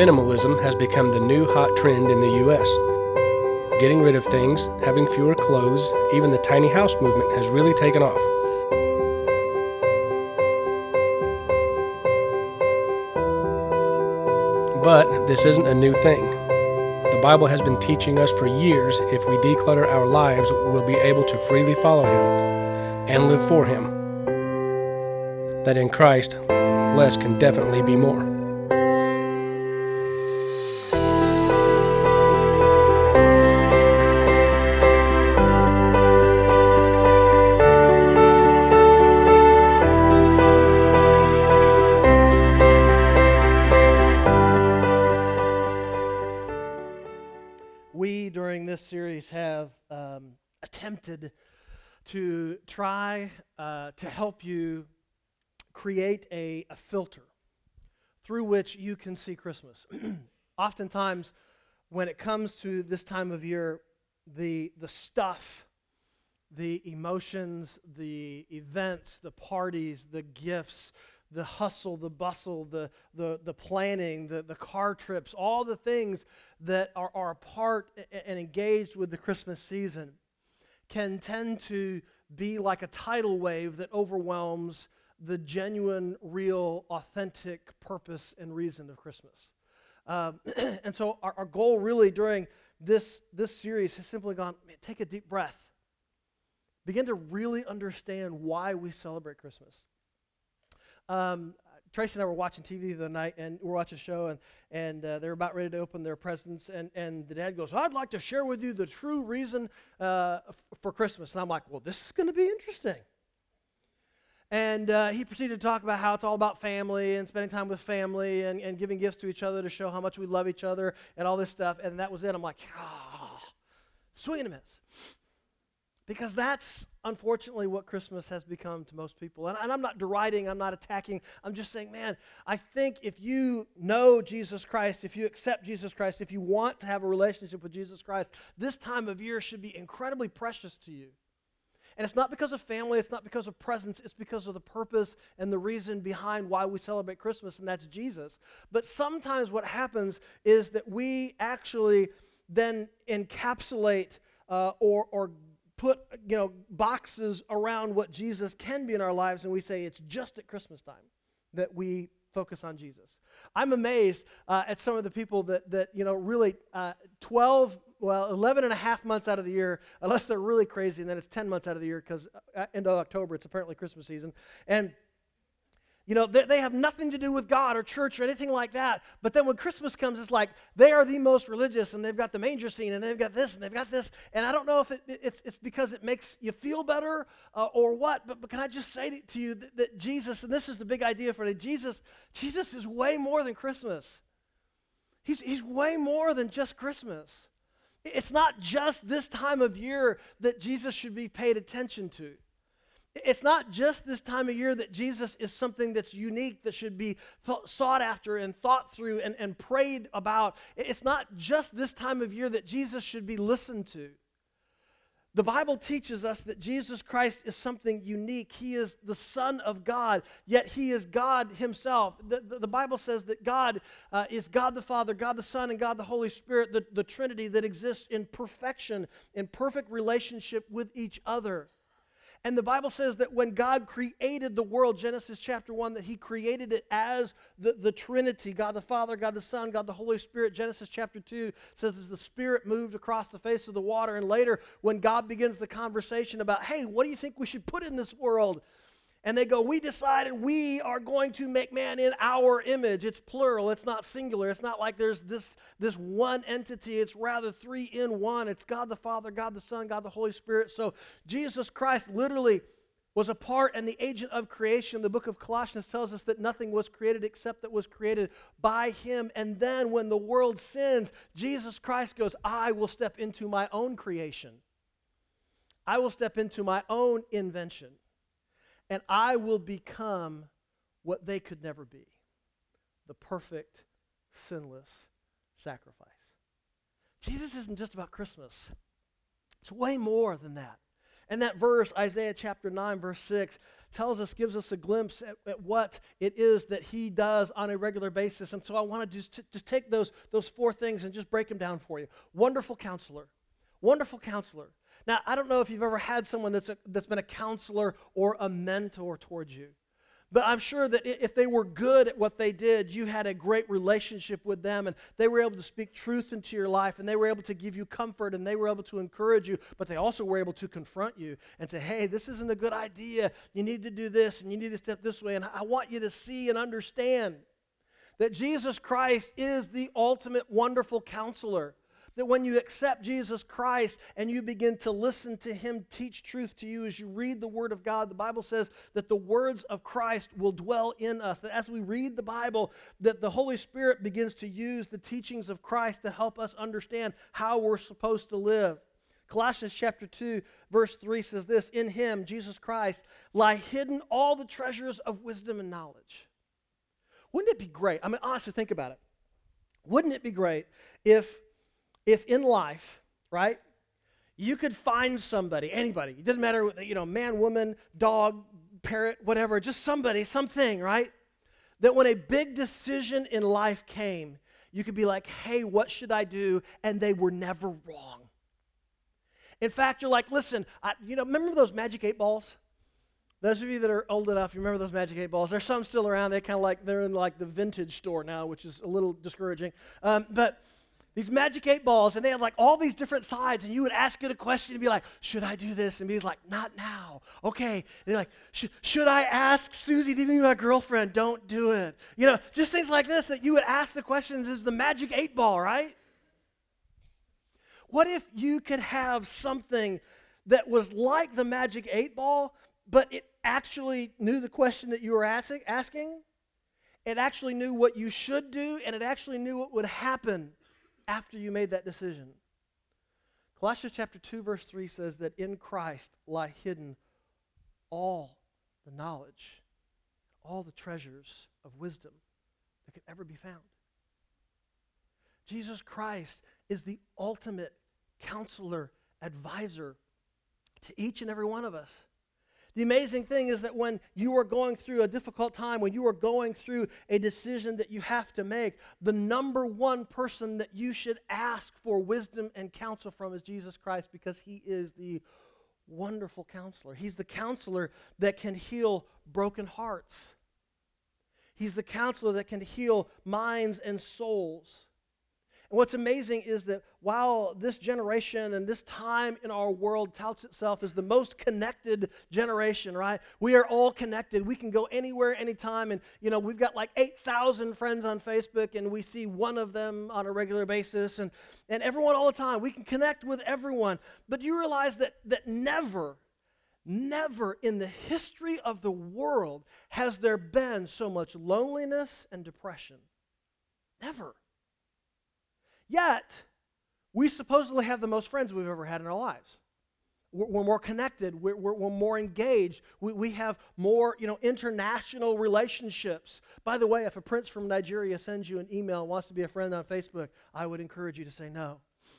Minimalism has become the new hot trend in the U.S. Getting rid of things, having fewer clothes, even the tiny house movement has really taken off. But this isn't a new thing. The Bible has been teaching us for years if we declutter our lives, we'll be able to freely follow Him and live for Him. That in Christ, less can definitely be more. We, during this series, have attempted to try to help you create a filter through which you can see Christmas. Oftentimes, when it comes to this time of year, the stuff, the emotions, the events, the parties, the gifts, the hustle, the bustle, the planning, the car trips, all the things that are a part and engaged with the Christmas season can tend to be like a tidal wave that overwhelms the genuine, real, authentic purpose and reason of Christmas. And so our goal really during this series has simply gone, man, take a deep breath. Begin to really understand why we celebrate Christmas. Tracy and I were watching TV the other night, and we were watching a show, and they were about ready to open their presents, and the dad goes, I'd like to share with you the true reason for Christmas. And I'm like, well, this is going to be interesting. And he proceeded to talk about how it's all about family and spending time with family and giving gifts to each other to show how much we love each other and all this stuff, and that was it. I'm like, swing and a miss. Because that's, unfortunately, what Christmas has become to most people. And I'm not deriding, I'm not attacking. I'm just saying, man, I think if you know Jesus Christ, if you accept Jesus Christ, if you want to have a relationship with Jesus Christ, this time of year should be incredibly precious to you. And it's not because of family, it's not because of presents, it's because of the purpose and the reason behind why we celebrate Christmas, and that's Jesus. But sometimes what happens is that we actually then encapsulate or put boxes around what Jesus can be in our lives, and we say it's just at Christmas time that we focus on Jesus. I'm amazed at some of the people that really 11 and a half months out of the year, unless they're really crazy, and then it's 10 months out of the year because end of October it's apparently Christmas season, and they have nothing to do with God or church or anything like that. But then when Christmas comes, it's like they are the most religious, and they've got the manger scene, and they've got this, and they've got this. And I don't know if it's because it makes you feel better or what. But can I just say to you that Jesus, and this is the big idea for today, Jesus is way more than Christmas. He's way more than just Christmas. It's not just this time of year that Jesus should be paid attention to. It's not just this time of year that Jesus is something that's unique, that should be sought after and thought through and prayed about. It's not just this time of year that Jesus should be listened to. The Bible teaches us that Jesus Christ is something unique. He is the Son of God, yet He is God Himself. The Bible says that God is God the Father, God the Son, and God the Holy Spirit, the Trinity that exists in perfection, in perfect relationship with each other. And the Bible says that when God created the world, Genesis chapter 1, that He created it as the Trinity, God the Father, God the Son, God the Holy Spirit. Genesis chapter 2 says as the Spirit moved across the face of the water. And later, when God begins the conversation about, hey, what do you think we should put in this world? And they go, we decided we are going to make man in our image. It's plural, it's not singular. It's not like there's this one entity. It's rather three in one. It's God the Father, God the Son, God the Holy Spirit. So Jesus Christ literally was a part and the agent of creation. The book of Colossians tells us that nothing was created except that was created by Him. And then when the world sins, Jesus Christ goes, I will step into my own creation. I will step into my own invention. And I will become what they could never be, the perfect, sinless sacrifice. Jesus isn't just about Christmas. It's way more than that. And that verse, Isaiah chapter 9, verse 6, gives us a glimpse at what it is that he does on a regular basis. And so I want to just take those four things and just break them down for you. Wonderful counselor. Wonderful counselor. Now, I don't know if you've ever had someone that's been a counselor or a mentor towards you. But I'm sure that if they were good at what they did, you had a great relationship with them, and they were able to speak truth into your life, and they were able to give you comfort, and they were able to encourage you, but they also were able to confront you and say, hey, this isn't a good idea. You need to do this, and you need to step this way. And I want you to see and understand that Jesus Christ is the ultimate wonderful counselor. That when you accept Jesus Christ and you begin to listen to Him teach truth to you as you read the Word of God, the Bible says that the words of Christ will dwell in us. That as we read the Bible, that the Holy Spirit begins to use the teachings of Christ to help us understand how we're supposed to live. Colossians chapter 2, verse 3 says this, in Him, Jesus Christ, lie hidden all the treasures of wisdom and knowledge. Wouldn't it be great? I mean, honestly, think about it. Wouldn't it be great if in life, right, you could find somebody, anybody, it doesn't matter, man, woman, dog, parrot, whatever, just somebody, something, right, that when a big decision in life came, you could be like, hey, what should I do? And they were never wrong. In fact, you're like, listen, remember those Magic 8 balls? Those of you that are old enough, you remember those Magic 8 balls. There's some still around. They're in like the vintage store now, which is a little discouraging. But these Magic 8 balls, and they had like all these different sides, and you would ask it a question and be like, should I do this? And he's like, not now. Okay. And they're like, should I ask Susie to be my girlfriend? Don't do it. Just things like this that you would ask the questions is the Magic 8 ball, right? What if you could have something that was like the Magic 8 ball, but it actually knew the question that you were asking? It actually knew what you should do, and it actually knew what would happen after you made that decision. Colossians chapter 2, verse 3 says that in Christ lie hidden all the knowledge, all the treasures of wisdom that could ever be found. Jesus Christ is the ultimate counselor, advisor to each and every one of us. The amazing thing is that when you are going through a difficult time, when you are going through a decision that you have to make, the number one person that you should ask for wisdom and counsel from is Jesus Christ, because He is the wonderful counselor. He's the counselor that can heal broken hearts. He's the counselor that can heal minds and souls. And what's amazing is that while this generation and this time in our world touts itself as the most connected generation, right? We are all connected. We can go anywhere, anytime. And, we've got like 8,000 friends on Facebook, and we see one of them on a regular basis. And everyone all the time. We can connect with everyone. But you realize that never in the history of the world has there been so much loneliness and depression. Never. Yet, we supposedly have the most friends we've ever had in our lives. We're more connected. We're more engaged. We have more, international relationships. By the way, if a prince from Nigeria sends you an email and wants to be a friend on Facebook, I would encourage you to say no.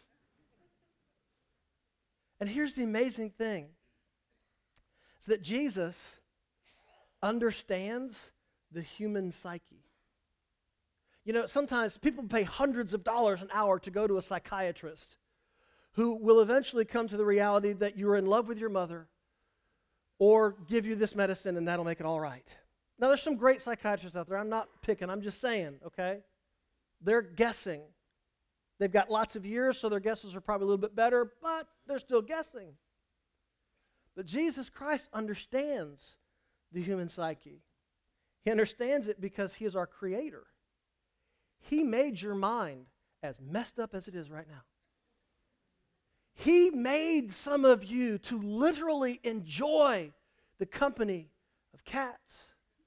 And here's the amazing thing, is that Jesus understands the human psyche. Sometimes people pay hundreds of dollars an hour to go to a psychiatrist who will eventually come to the reality that you're in love with your mother or give you this medicine and that'll make it all right. Now, there's some great psychiatrists out there. I'm not picking. I'm just saying, okay? They're guessing. They've got lots of years, so their guesses are probably a little bit better, but they're still guessing. But Jesus Christ understands the human psyche. He understands it because He is our creator. He made your mind as messed up as it is right now. He made some of you to literally enjoy the company of cats.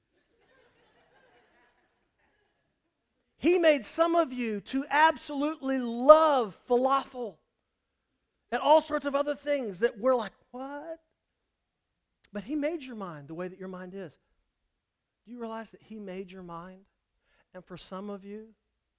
He made some of you to absolutely love falafel and all sorts of other things that we're like, what? But He made your mind the way that your mind is. Do you realize that He made your mind? And for some of you,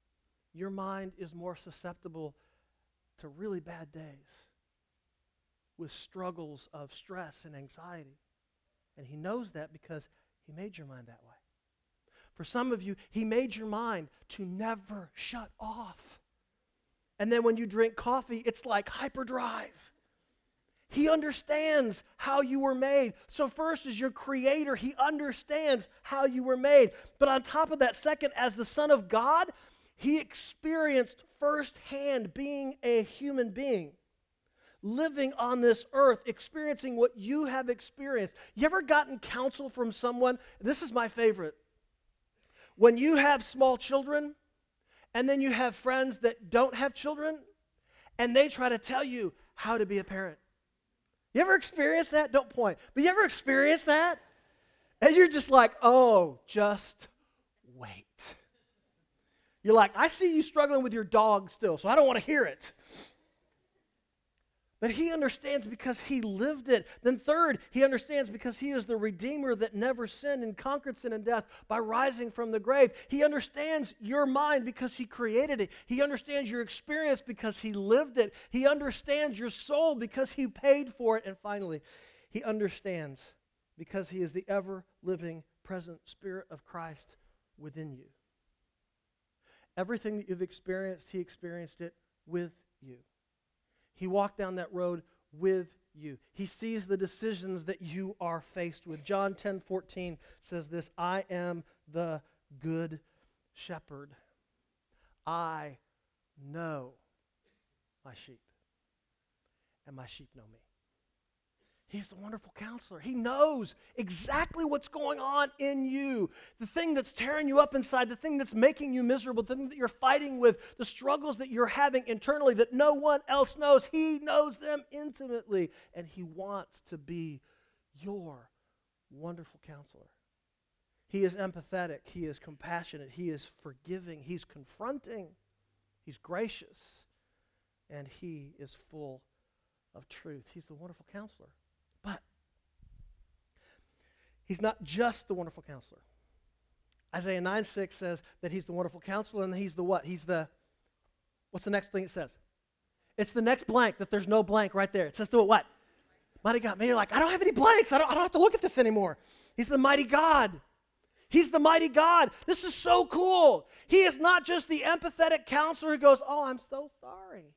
your mind is more susceptible to really bad days. with struggles of stress and anxiety. And he knows that because he made your mind that way. For some of you, he made your mind to never shut off. And then when you drink coffee, it's like hyperdrive. He understands how you were made. So first, as your creator, he understands how you were made. But on top of that, second, as the Son of God, he experienced firsthand being a human being, living on this earth, experiencing what you have experienced. You ever gotten counsel from someone? This is my favorite. When you have small children, and then you have friends that don't have children, and they try to tell you how to be a parent. You ever experience that? Don't point. But you ever experience that? And you're just like, oh, just wait. You're like, I see you struggling with your dog still, so I don't want to hear it. But he understands because he lived it. Then third, he understands because he is the Redeemer that never sinned and conquered sin and death by rising from the grave. He understands your mind because he created it. He understands your experience because he lived it. He understands your soul because he paid for it. And finally, he understands because he is the ever-living, present Spirit of Christ within you. Everything that you've experienced, he experienced it with you. He walked down that road with you. He sees the decisions that you are faced with. John 10:14 says this, I am the good shepherd. I know my sheep, and my sheep know me. He's the wonderful counselor. He knows exactly what's going on in you. The thing that's tearing you up inside, the thing that's making you miserable, the thing that you're fighting with, the struggles that you're having internally that no one else knows. He knows them intimately, and he wants to be your wonderful counselor. He is empathetic. He is compassionate. He is forgiving. He's confronting. He's gracious. And he is full of truth. He's the wonderful counselor. But he's not just the wonderful counselor. Isaiah 9:6 says that he's the wonderful counselor, and he's the what? What's the next thing it says? It's the next blank, that there's no blank right there. It says to it what? Mighty God. Maybe you're like, I don't have any blanks. I don't have to look at this anymore. He's the mighty God. He's the mighty God. This is so cool. He is not just the empathetic counselor who goes, oh, I'm so sorry.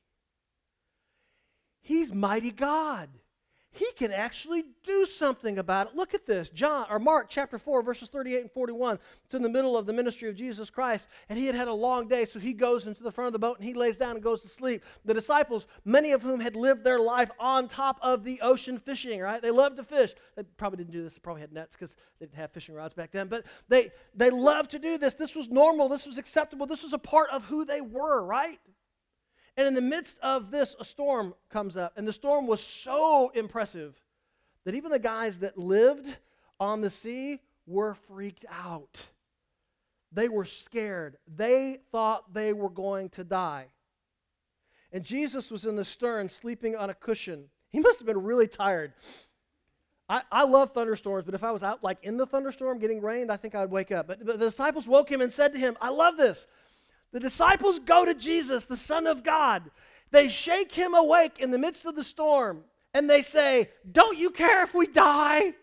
He's mighty God. He can actually do something about it. Look at this. Mark chapter 4, verses 38 and 41. It's in the middle of the ministry of Jesus Christ, and he had had a long day, so he goes into the front of the boat, and he lays down and goes to sleep. The disciples, many of whom had lived their life on top of the ocean fishing, right? They loved to fish. They probably didn't do this. They probably had nets because they didn't have fishing rods back then, but they loved to do this. This was normal. This was acceptable. This was a part of who they were, right? And in the midst of this, a storm comes up. And the storm was so impressive that even the guys that lived on the sea were freaked out. They were scared. They thought they were going to die. And Jesus was in the stern, sleeping on a cushion. He must have been really tired. I love thunderstorms, but if I was out like in the thunderstorm getting rained, I think I'd wake up. But the disciples woke him and said to him, I love this. The disciples go to Jesus, the Son of God. They shake him awake in the midst of the storm, and they say, don't you care if we die?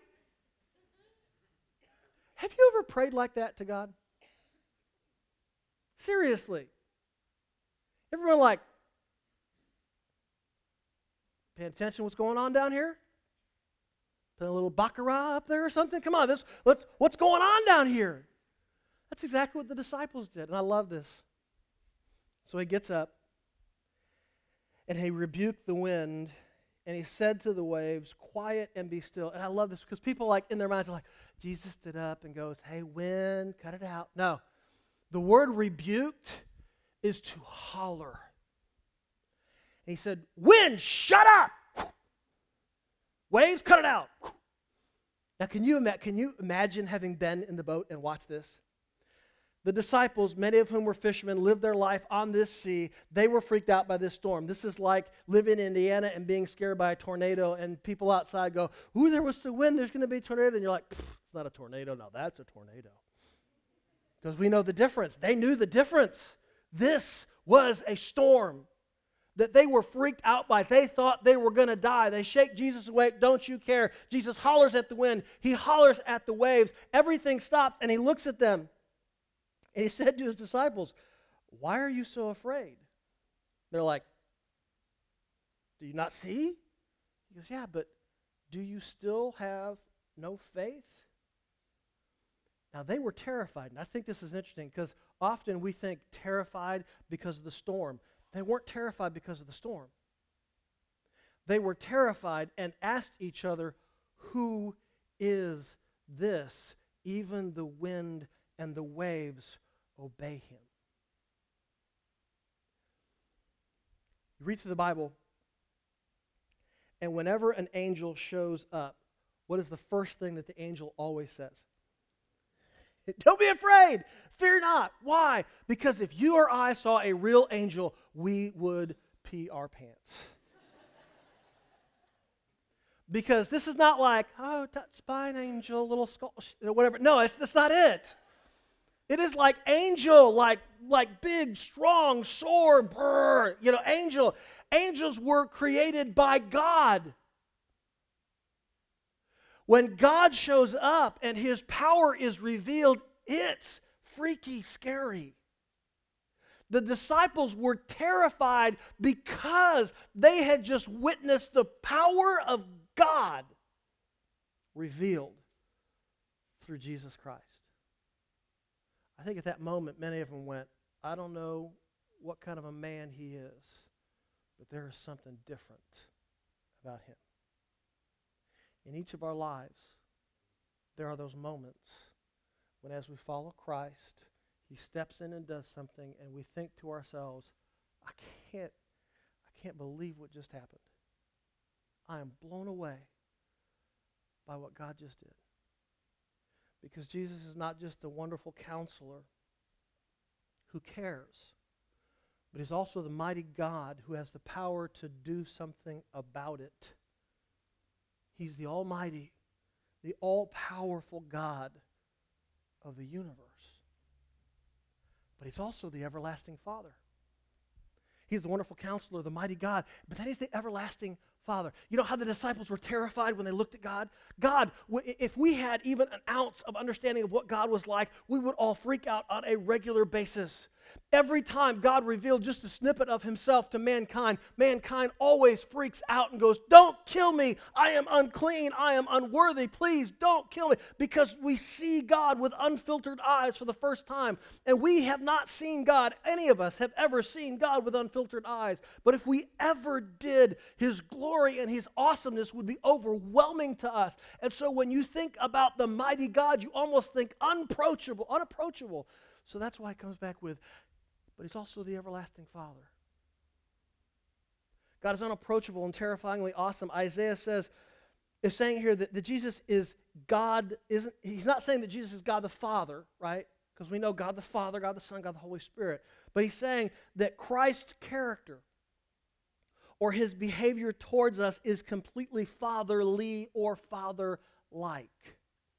Have you ever prayed like that to God? Seriously. Everyone like, paying attention to what's going on down here? Put a little baccarat up there or something? Come on, what's going on down here? That's exactly what the disciples did, and I love this. So he gets up, and he rebuked the wind, and he said to the waves, quiet and be still. And I love this because people like in their minds are like, Jesus stood up and goes, hey, wind, cut it out. No, the word rebuked is to holler. And he said, wind, shut up. Waves, cut it out. Now, can you imagine having been in the boat and watched this? The disciples, many of whom were fishermen, lived their life on this sea. They were freaked out by this storm. This is like living in Indiana and being scared by a tornado, and people outside go, ooh, there was the wind, there's going to be a tornado. And you're like, it's not a tornado. No, that's a tornado. Because we know the difference. They knew the difference. This was a storm. that they were freaked out by. They thought they were going to die. They shake Jesus awake. Don't you care? Jesus hollers at the wind. He hollers at the waves. Everything stops, and he looks at them. And he said to his disciples, "Why are you so afraid?" They're like, "Do you not see?" He goes, "Yeah, but do you still have no faith?" Now, they were terrified, and I think this is interesting because often we think terrified because of the storm. They weren't terrified because of the storm. They were terrified and asked each other, "Who is this? Even the wind and the waves obey him." You read through the Bible, and whenever an angel shows up, what is the first thing that the angel always says? Don't be afraid. Fear not. Why? Because if you or I saw a real angel, we would pee our pants. Because this is not like, oh, touched by an angel, little skull, whatever. No, that's not it. It is like angel, like big, strong, sword, brr, angel. Angels were created by God. When God shows up and his power is revealed, it's freaky scary. The disciples were terrified because they had just witnessed the power of God revealed through Jesus Christ. I think at that moment, many of them went, "I don't know what kind of a man he is, but there is something different about him." In each of our lives, there are those moments when as we follow Christ, he steps in and does something, and we think to ourselves, I can't believe what just happened. I am blown away by what God just did. Because Jesus is not just a wonderful counselor who cares, but he's also the mighty God who has the power to do something about it. He's the almighty, the all-powerful God of the universe. But he's also the everlasting Father. He's the wonderful counselor, the mighty God, but then he's the everlasting Father. You know how the disciples were terrified when they looked at God? God, if we had even an ounce of understanding of what God was like, we would all freak out on a regular basis. Every time God revealed just a snippet of himself to mankind, mankind always freaks out and goes, "Don't kill me. I am unclean. I am unworthy. Please don't kill me." Because we see God with unfiltered eyes for the first time. And we have not seen God. Any of us have ever seen God with unfiltered eyes. But if we ever did, his glory and his awesomeness would be overwhelming to us. And so when you think about the mighty God, you almost think unapproachable. So that's why it comes back with, but he's also the everlasting Father. God is unapproachable and terrifyingly awesome. Isaiah is saying here that Jesus is God. He's not saying that Jesus is God the Father, right? Because we know God the Father, God the Son, God the Holy Spirit. But he's saying that Christ's character or his behavior towards us is completely fatherly or father-like.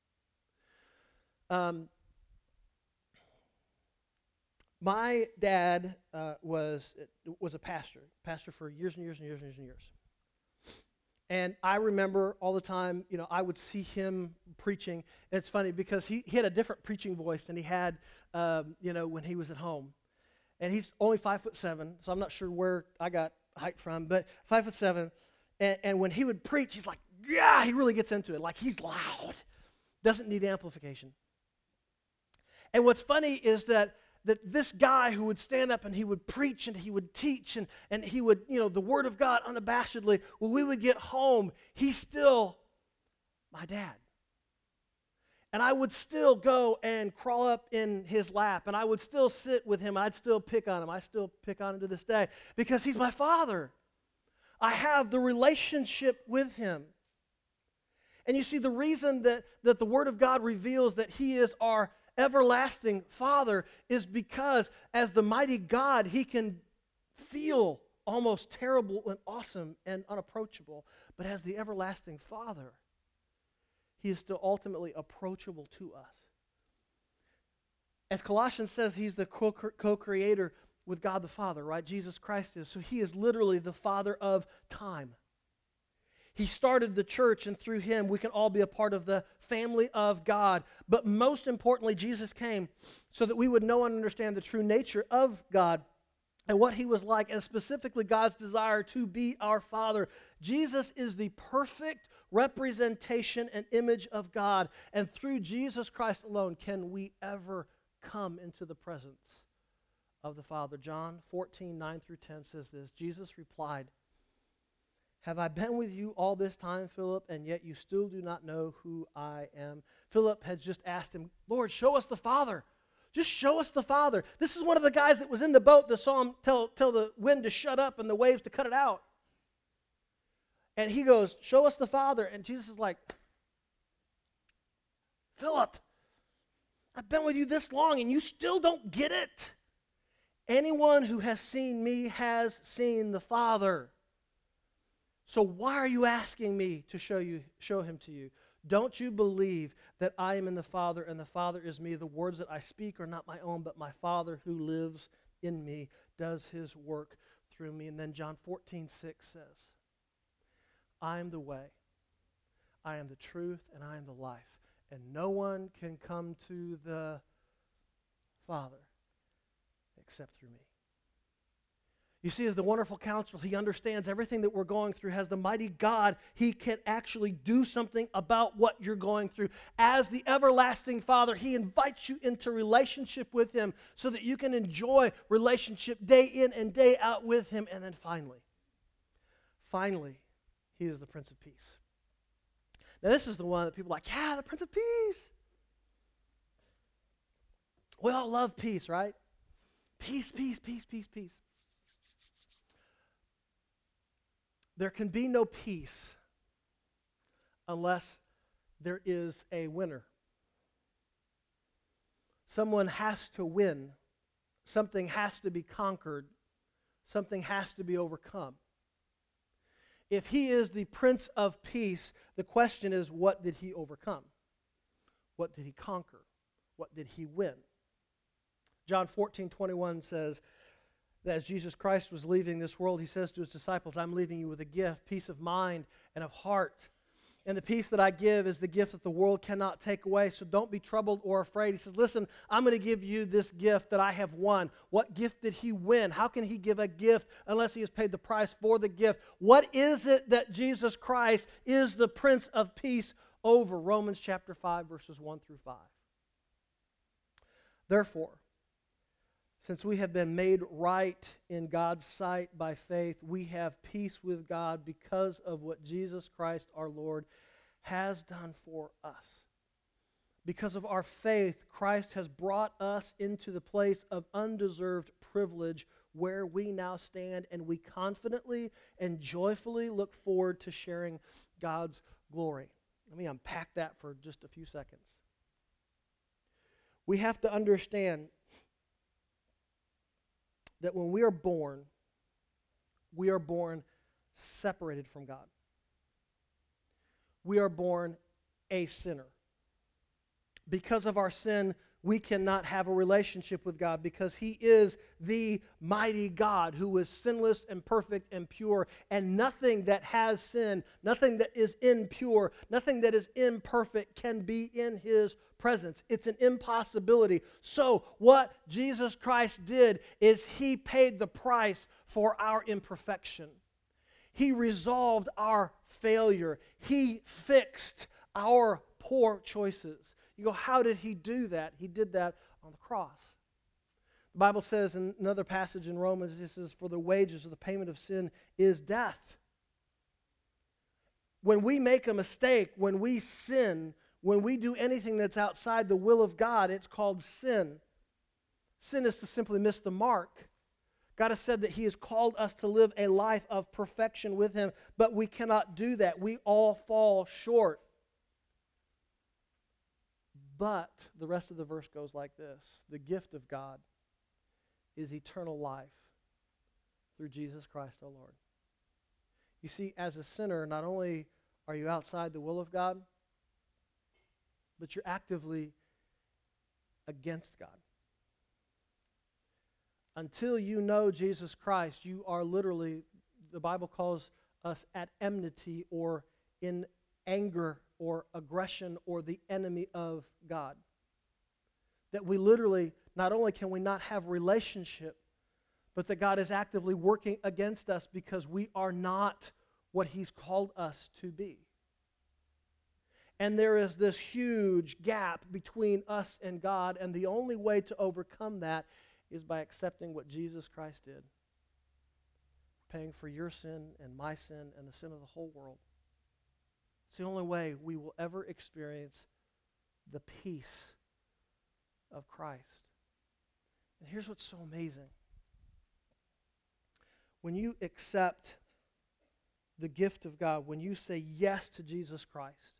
My dad was a pastor for years and years and years and years and years. And I remember all the time, I would see him preaching. And it's funny because he had a different preaching voice than he had, when he was at home. And he's only 5'7", so I'm not sure where I got height from, but 5'7". And when he would preach, he's like, yeah, he really gets into it. Like he's loud, doesn't need amplification. And what's funny is that this guy who would stand up and he would preach and he would teach and he would, the Word of God unabashedly, when we would get home, he's still my dad. And I would still go and crawl up in his lap, and I would still sit with him. I'd still pick on him. I still pick on him to this day because he's my father. I have the relationship with him. And you see, the reason that the Word of God reveals that he is our everlasting Father is because as the mighty God, he can feel almost terrible and awesome and unapproachable. But as the everlasting Father, he is still ultimately approachable to us. As Colossians says, he's the co-creator with God the Father, right? Jesus Christ is. So he is literally the Father of time. He started the church, and through him we can all be a part of the family of God. But most importantly, Jesus came so that we would know and understand the true nature of God and what he was like, and specifically God's desire to be our Father. Jesus is the perfect representation and image of God, and through Jesus Christ alone can we ever come into the presence of the Father. John 14, 9 through 10 says this, Jesus replied, "Have I been with you all this time, Philip, and yet you still do not know who I am?" Philip had just asked him, "Lord, show us the Father. Just show us the Father." This is one of the guys that was in the boat that saw him tell the wind to shut up and the waves to cut it out. And he goes, "Show us the Father." And Jesus is like, "Philip, I've been with you this long and you still don't get it. Anyone who has seen me has seen the Father. So why are you asking me to show him to you? Don't you believe that I am in the Father and the Father is me? The words that I speak are not my own, but my Father who lives in me does his work through me." And then John 14:6 says, "I am the way, I am the truth, and I am the life. And no one can come to the Father except through me." You see, as the wonderful counselor, he understands everything that we're going through. As the mighty God, he can actually do something about what you're going through. As the everlasting Father, he invites you into relationship with him so that you can enjoy relationship day in and day out with him. And then finally, he is the Prince of Peace. Now, this is the one that people are like, yeah, the Prince of Peace. We all love peace, right? Peace, peace, peace, peace, peace. There can be no peace unless there is a winner. Someone has to win. Something has to be conquered. Something has to be overcome. If he is the Prince of Peace, the question is, what did he overcome? What did he conquer? What did he win? John 14:21 says that as Jesus Christ was leaving this world, he says to his disciples, "I'm leaving you with a gift, peace of mind and of heart. And the peace that I give is the gift that the world cannot take away, so don't be troubled or afraid." He says, listen, I'm going to give you this gift that I have won. What gift did he win? How can he give a gift unless he has paid the price for the gift? What is it that Jesus Christ is the Prince of Peace over? Romans chapter 5, verses 1 through 5. Therefore, since we have been made right in God's sight by faith, we have peace with God because of what Jesus Christ our Lord has done for us. Because of our faith, Christ has brought us into the place of undeserved privilege where we now stand, and we confidently and joyfully look forward to sharing God's glory. Let me unpack that for just a few seconds. We have to understand that when we are born separated from God. We are born a sinner. Because of our sin, we cannot have a relationship with God because he is the mighty God who is sinless and perfect and pure, and nothing that has sin, nothing that is impure, nothing that is imperfect can be in his presence. It's an impossibility. So what Jesus Christ did is he paid the price for our imperfection. He resolved our failure. He fixed our poor choices. You go, how did he do that? He did that on the cross. The Bible says in another passage in Romans, this is, "For the wages of the payment of sin is death." When we make a mistake, when we sin, when we do anything that's outside the will of God, it's called sin. Sin is to simply miss the mark. God has said that he has called us to live a life of perfection with him, but we cannot do that. We all fall short. But the rest of the verse goes like this: the gift of God is eternal life through Jesus Christ our Lord. You see, as a sinner, not only are you outside the will of God, but you're actively against God. Until you know Jesus Christ, you are literally, the Bible calls us at enmity or in anger or aggression or the enemy of God. That we literally, not only can we not have relationship, but that God is actively working against us because we are not what He's called us to be. And there is this huge gap between us and God, and the only way to overcome that is by accepting what Jesus Christ did, paying for your sin and my sin and the sin of the whole world. It's the only way we will ever experience the peace of Christ. And here's what's so amazing. When you accept the gift of God, when you say yes to Jesus Christ,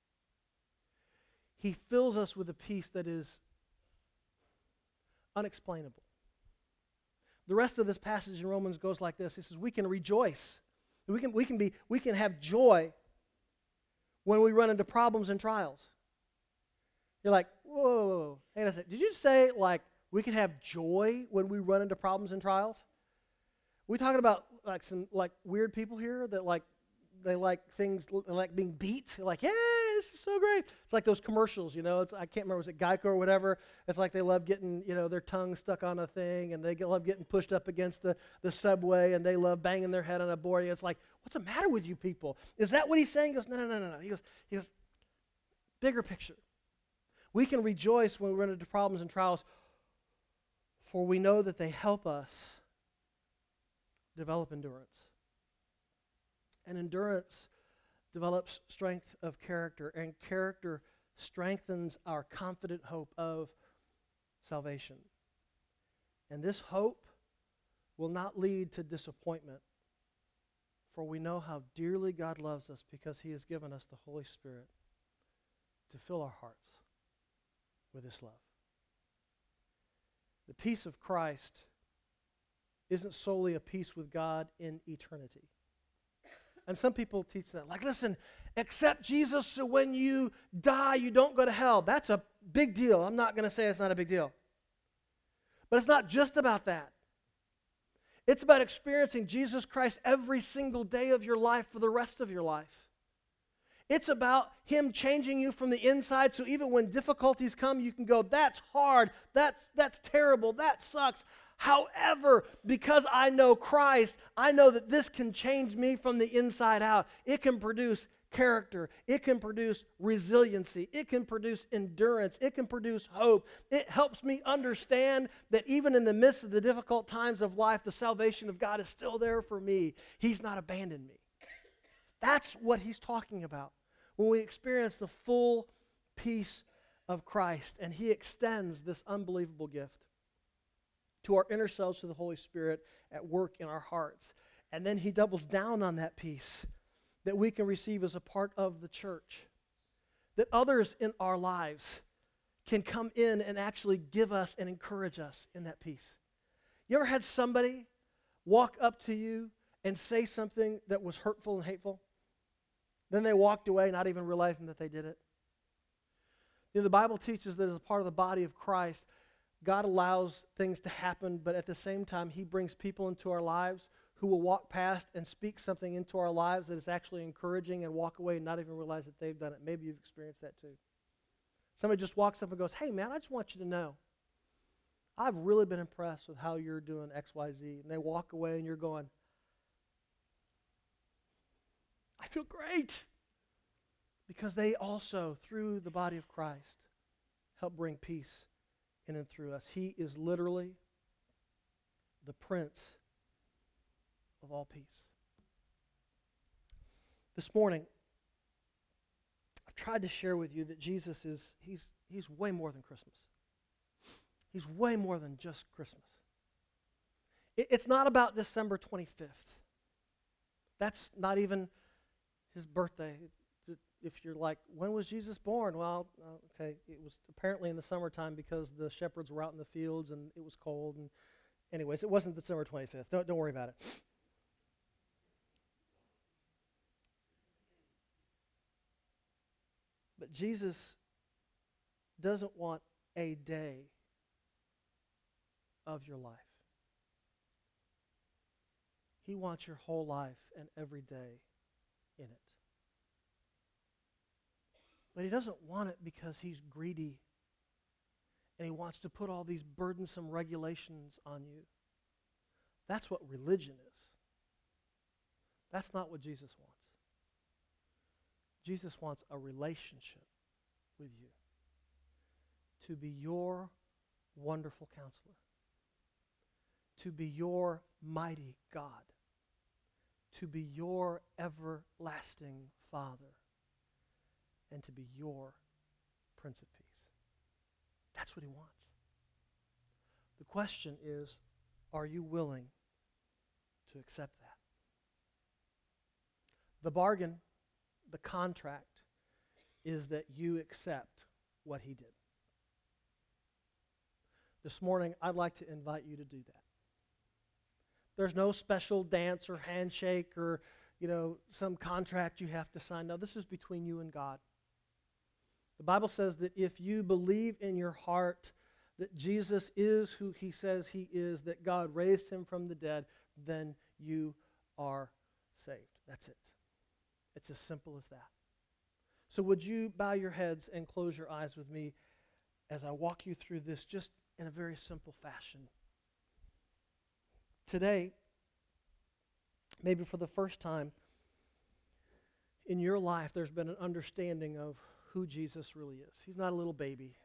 He fills us with a peace that is unexplainable. The rest of this passage in Romans goes like this. He says, we can rejoice. We can have joy when we run into problems and trials. You're like, whoa, hang on a second. Did you say, like, we can have joy when we run into problems and trials? We talking about, like, some, like, weird people here that, like, they like things, they like being beat. They're like, yeah, this is so great. It's like those commercials, you know. I can't remember, was it Geico or whatever? It's like they love getting, you know, their tongue stuck on a thing, and they love getting pushed up against the subway, and they love banging their head on a board. It's like, what's the matter with you people? Is that what he's saying? He goes, no. He goes, bigger picture. We can rejoice when we run into problems and trials, for we know that they help us develop endurance. And endurance develops strength of character, and character strengthens our confident hope of salvation. And this hope will not lead to disappointment, for we know how dearly God loves us because He has given us the Holy Spirit to fill our hearts with His love. The peace of Christ isn't solely a peace with God in eternity. And some people teach that. Like, listen, accept Jesus so when you die, you don't go to hell. That's a big deal. I'm not going to say it's not a big deal. But it's not just about that. It's about experiencing Jesus Christ every single day of your life for the rest of your life. It's about Him changing you from the inside so even when difficulties come, you can go, that's hard, that's terrible, that sucks. However, because I know Christ, I know that this can change me from the inside out. It can produce character. It can produce resiliency. It can produce endurance. It can produce hope. It helps me understand that even in the midst of the difficult times of life, the salvation of God is still there for me. He's not abandoned me. That's what he's talking about when we experience the full peace of Christ, and He extends this unbelievable gift to our inner selves through the Holy Spirit at work in our hearts. And then He doubles down on that peace that we can receive as a part of the church, that others in our lives can come in and actually give us and encourage us in that peace. You ever had somebody walk up to you and say something that was hurtful and hateful? Then they walked away not even realizing that they did it. You know, the Bible teaches that as a part of the body of Christ, God allows things to happen, but at the same time, He brings people into our lives who will walk past and speak something into our lives that is actually encouraging and walk away and not even realize that they've done it. Maybe you've experienced that too. Somebody just walks up and goes, hey man, I just want you to know, I've really been impressed with how you're doing X, Y, Z. And they walk away and you're going, I feel great. Because they also, through the body of Christ, help bring peace in and through us. He is literally the Prince of all peace. This morning, I've tried to share with you that Jesus he's way more than Christmas. He's way more than just Christmas. It's not about December 25th. That's not even His birthday. If you're like, when was Jesus born? Well, okay, it was apparently in the summertime because the shepherds were out in the fields and it was cold. And anyways, it wasn't December 25th. Don't worry about it. But Jesus doesn't want a day of your life. He wants your whole life and every day in it. But he doesn't want it because he's greedy and he wants to put all these burdensome regulations on you. That's what religion is. That's not what Jesus wants. Jesus wants a relationship with you, to be your wonderful counselor, to be your mighty God, to be your everlasting Father, and to be your Prince of Peace. That's what he wants. The question is, are you willing to accept that? The bargain, the contract, is that you accept what he did. This morning, I'd like to invite you to do that. There's no special dance or handshake or, some contract you have to sign. No, this is between you and God. The Bible says that if you believe in your heart that Jesus is who he says he is, that God raised him from the dead, then you are saved. That's it. It's as simple as that. So would you bow your heads and close your eyes with me as I walk you through this just in a very simple fashion. Today, maybe for the first time in your life, there's been an understanding of who Jesus really is. He's not a little baby,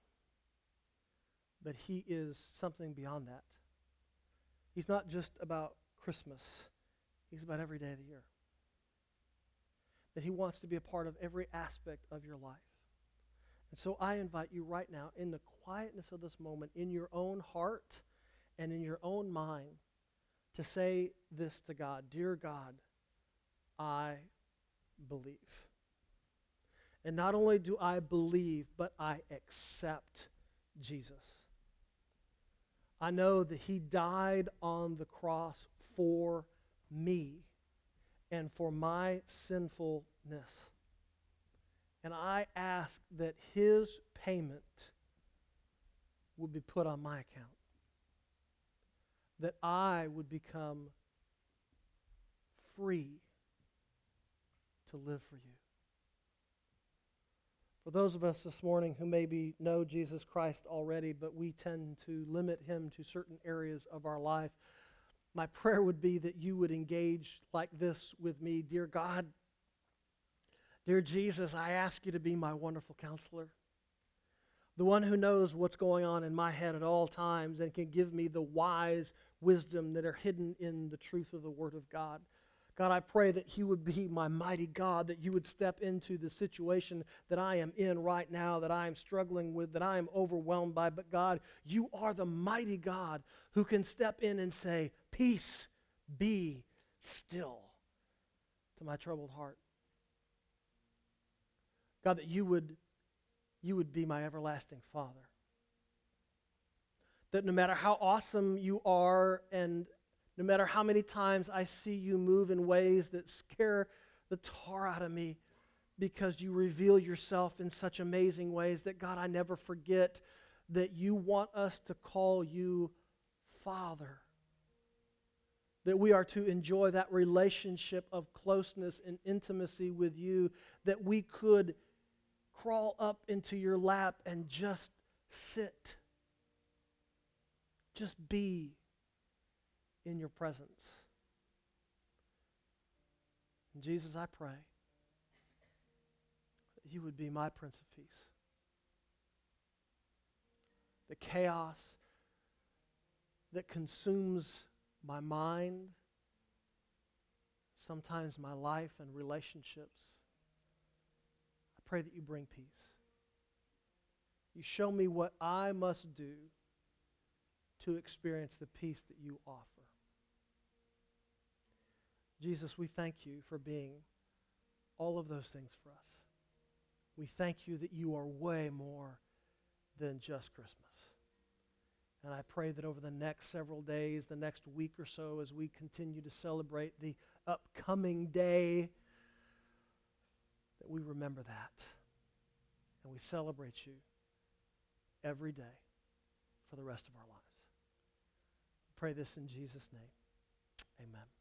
but he is something beyond that. He's not just about Christmas. He's about every day of the year. That he wants to be a part of every aspect of your life. And so I invite you right now, in the quietness of this moment, in your own heart and in your own mind, to say this to God: Dear God, I believe. And not only do I believe, but I accept Jesus. I know that he died on the cross for me and for my sinfulness. And I ask that his payment would be put on my account. That I would become free to live for you. For those of us this morning who maybe know Jesus Christ already, but we tend to limit him to certain areas of our life, my prayer would be that you would engage like this with me. Dear God, dear Jesus, I ask you to be my wonderful counselor, the one who knows what's going on in my head at all times and can give me the wise wisdom that are hidden in the truth of the Word of God. God, I pray that you would be my mighty God, that you would step into the situation that I am in right now, that I am struggling with, that I am overwhelmed by. But God, you are the mighty God who can step in and say, peace, be still, to my troubled heart. God, that you would be my everlasting Father. That no matter how awesome you are and no matter how many times I see you move in ways that scare the tar out of me because you reveal yourself in such amazing ways, that God, I never forget that you want us to call you Father. That we are to enjoy that relationship of closeness and intimacy with you, that we could crawl up into your lap and just sit. Just be in your presence. And Jesus, I pray that you would be my Prince of Peace. The chaos that consumes my mind, sometimes my life and relationships, I pray that you bring peace. You show me what I must do to experience the peace that you offer. Jesus, we thank you for being all of those things for us. We thank you that you are way more than just Christmas. And I pray that over the next several days, the next week or so, as we continue to celebrate the upcoming day, that we remember that. And we celebrate you every day for the rest of our lives. Pray this in Jesus' name. Amen.